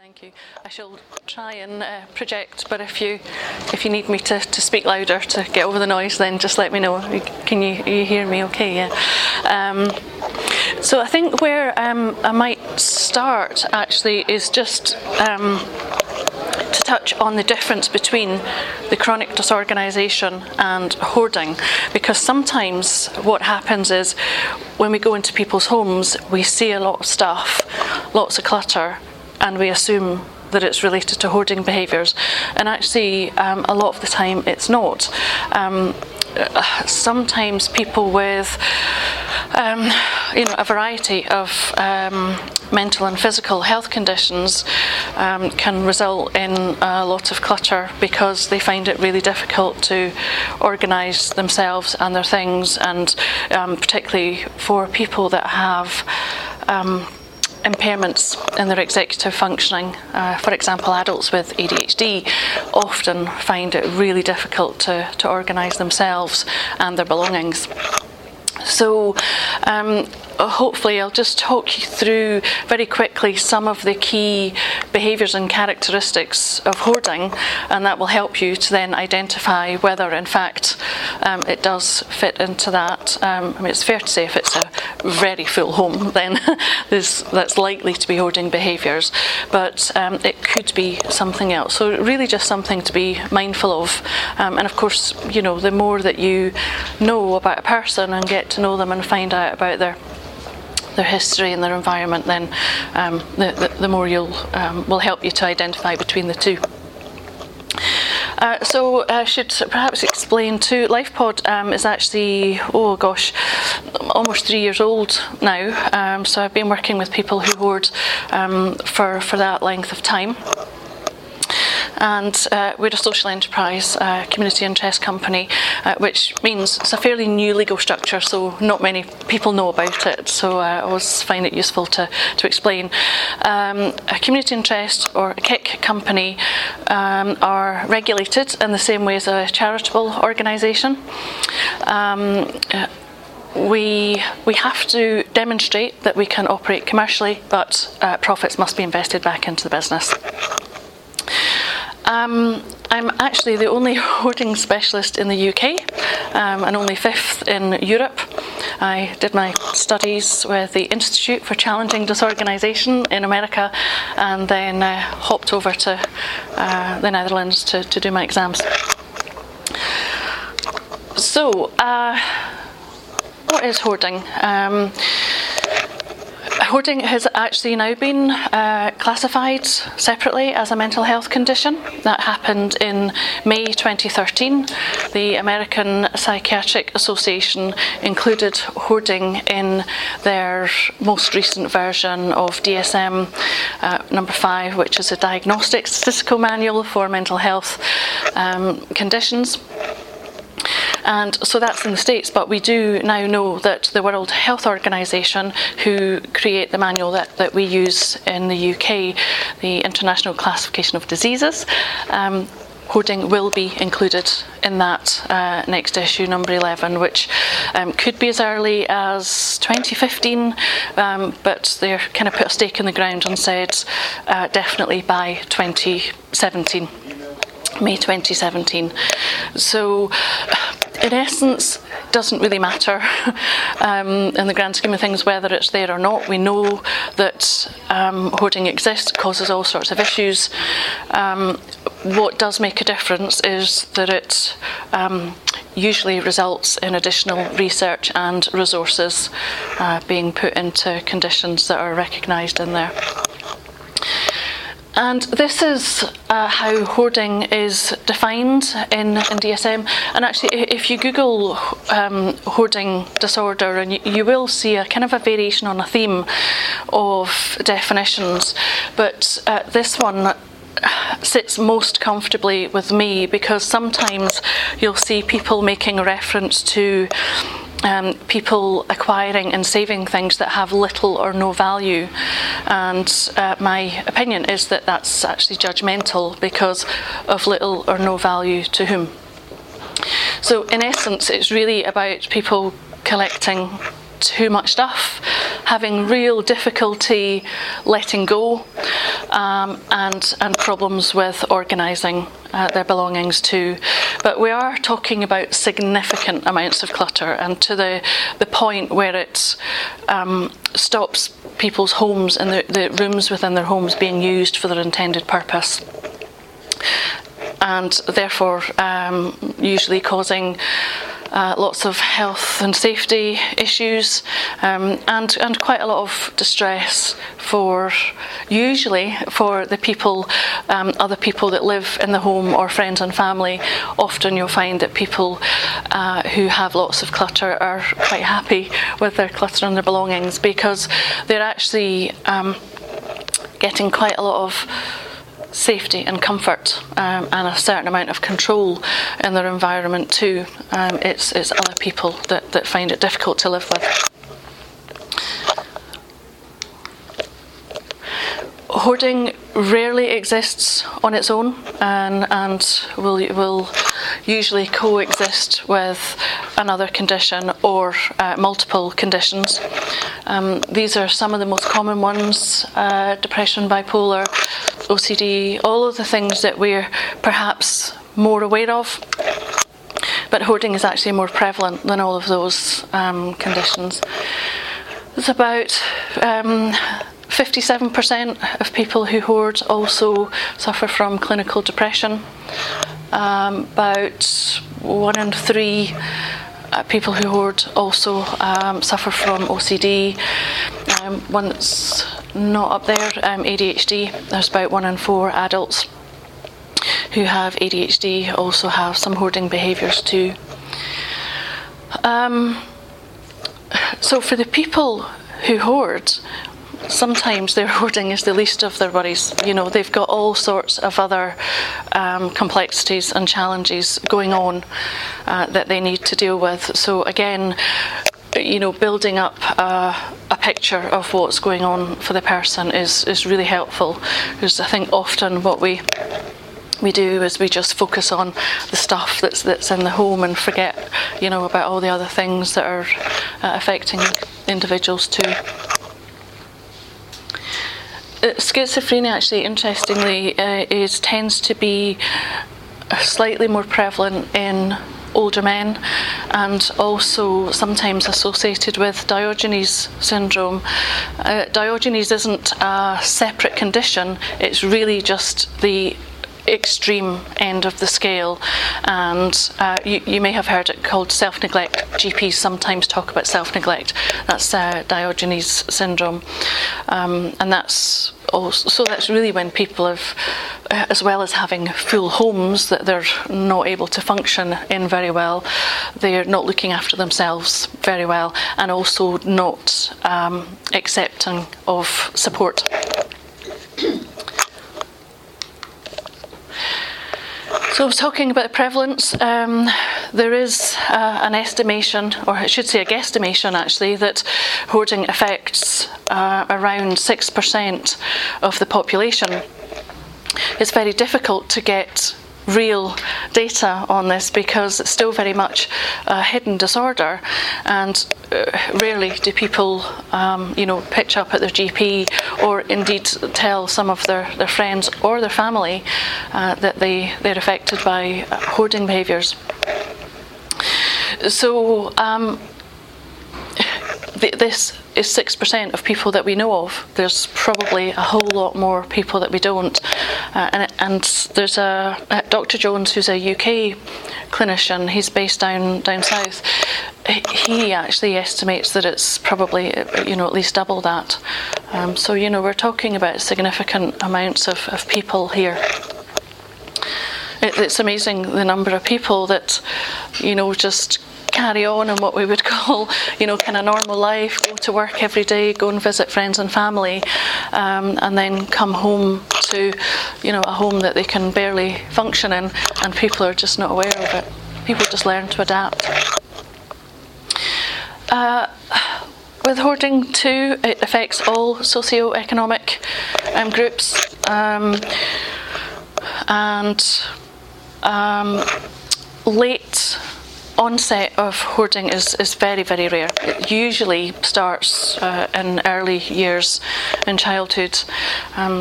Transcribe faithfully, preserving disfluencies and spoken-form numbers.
Thank you. I shall try and uh, project, but if you if you need me to, to speak louder to get over the noise, then just let me know. Can you, you hear me okay? Yeah. Um, so I think where um, I might start actually is just um, to touch on the difference between the chronic disorganisation and hoarding, because sometimes what happens is when we go into people's homes, we see a lot of stuff, lots of clutter, and we assume that it's related to hoarding behaviours, and actually um, a lot of the time it's not. Um, sometimes people with um, you know, a variety of um, mental and physical health conditions um, can result in a lot of clutter because they find it really difficult to organise themselves and their things, and um, particularly for people that have um, impairments in their executive functioning. Uh, for example, adults with A D H D often find it really difficult to, to organise themselves and their belongings. So um, hopefully I'll just talk you through very quickly some of the key behaviours and characteristics of hoarding, and that will help you to then identify whether in fact um, it does fit into that. Um, I mean, it's fair to say if it's a very full home, then there's, that's likely to be hoarding behaviours, but um, it could be something else. So really just something to be mindful of. Um, and of course, you know, the more that you know about a person and get to know them and find out about their their history and their environment, then um, the, the, the more you'll um, will help you to identify between the two. Uh, so I should perhaps explain too, LifePod um, is actually, oh gosh, almost three years old now. Um, so I've been working with people who hoard um, for, for that length of time. And uh, we're a social enterprise, uh, community interest company, uh, which means it's a fairly new legal structure, so not many people know about it, so uh, I always find it useful to, to explain. Um, a community interest, or a C I C company, um, are regulated in the same way as a charitable organisation. Um, uh, We, we have to demonstrate that we can operate commercially, but uh, profits must be invested back into the business. Um, I'm actually the only hoarding specialist in the U K um, and only fifth in Europe. I did my studies with the Institute for Challenging Disorganisation in America, and then uh, hopped over to uh, the Netherlands to, to do my exams. So, uh, what is hoarding? Um, Hoarding has actually now been uh, classified separately as a mental health condition. That happened in May twenty thirteen. The American Psychiatric Association included hoarding in their most recent version of D S M uh, number five, which is a diagnostic statistical manual for mental health um, conditions. And so that's in the States, but we do now know that the World Health Organization, who create the manual that, that we use in the U K, the International Classification of Diseases, um, hoarding will be included in that uh, next issue, number eleven, which um, could be as early as twenty fifteen, um, but they're kind of put a stake in the ground and said uh, definitely by twenty seventeen. May twenty seventeen. So in essence, it doesn't really matter um, in the grand scheme of things whether it's there or not. We know that um, hoarding exists, causes all sorts of issues. Um, what does make a difference is that it um, usually results in additional research and resources uh, being put into conditions that are recognised in there. And this is uh, how hoarding is defined in, in D S M. And actually, if you Google um, hoarding disorder, and you, you will see a kind of a variation on a theme of definitions. But uh, this one sits most comfortably with me, because sometimes you'll see people making a reference to Um, people acquiring and saving things that have little or no value, and uh, my opinion is that that's actually judgmental, because of little or no value to whom. So in essence, it's really about people collecting too much stuff, having real difficulty letting go, um, and, and problems with organising uh, their belongings too. But we are talking about significant amounts of clutter, and to the, the point where it um, stops people's homes and the, the rooms within their homes being used for their intended purpose, and therefore um, usually causing uh, lots of health and safety issues, um, and, and quite a lot of distress for, usually for the people, um, other people that live in the home or friends and family. Often you'll find that people uh, who have lots of clutter are quite happy with their clutter and their belongings, because they're actually um, getting quite a lot of safety and comfort, um, and a certain amount of control in their environment too. Um, it's, it's other people that, that find it difficult to live with. Hoarding rarely exists on its own, and, and will, will usually coexist with another condition or uh, multiple conditions. Um, these are some of the most common ones: uh, depression, bipolar, O C D, all of the things that we're perhaps more aware of. But hoarding is actually more prevalent than all of those um, conditions. There's about um, fifty-seven percent of people who hoard also suffer from clinical depression. Um, about one in three uh, people who hoard also um, suffer from O C D. Um, one that's not up there, um, A D H D. There's about one in four adults who have A D H D also have some hoarding behaviours too. Um, so for the people who hoard, sometimes their hoarding is the least of their worries. You know, they've got all sorts of other um, complexities and challenges going on uh, that they need to deal with. So again, you know, building up a, a picture of what's going on for the person is, is really helpful, because I think often what we we do is we just focus on the stuff that's that's in the home and forget, you know, about all the other things that are uh, affecting individuals too. Uh, schizophrenia, actually, interestingly, uh, is tends to be slightly more prevalent in older men, and also sometimes associated with Diogenes syndrome. Uh, Diogenes isn't a separate condition, it's really just the extreme end of the scale, and uh, you, you may have heard it called self-neglect. G Ps sometimes talk about self-neglect. That's uh, Diogenes syndrome, um, and that's also, so that's really when people have, uh, as well as having full homes that they're not able to function in very well, they're not looking after themselves very well, and also not um, accepting of support. So I was talking about prevalence. Um, there is uh, an estimation, or I should say a guesstimation actually, that hoarding affects uh, around six percent of the population. It's very difficult to get real data on this because it's still very much a hidden disorder, and uh, rarely do people um, you know, pitch up at their G P or indeed tell some of their, their friends or their family uh, that they, they're affected by uh, hoarding behaviours. So um, th- this is six percent of people that we know of. There's probably a whole lot more people that we don't. Uh, and, and there's a, a Doctor Jones, who's a U K clinician, he's based down down south. He actually estimates that it's probably, you know, at least double that. Um, so, you know, we're talking about significant amounts of, of people here. It, it's amazing the number of people that, you know, just carry on in what we would call, you know, kind of normal life, go to work every day, go and visit friends and family, um, and then come home to, you know, a home that they can barely function in, and people are just not aware of it. People just learn to adapt. Uh, with hoarding too, it affects all socio-economic um, groups, um, and um, late onset of hoarding is, is very, very rare. It usually starts uh, in early years in childhood. Um,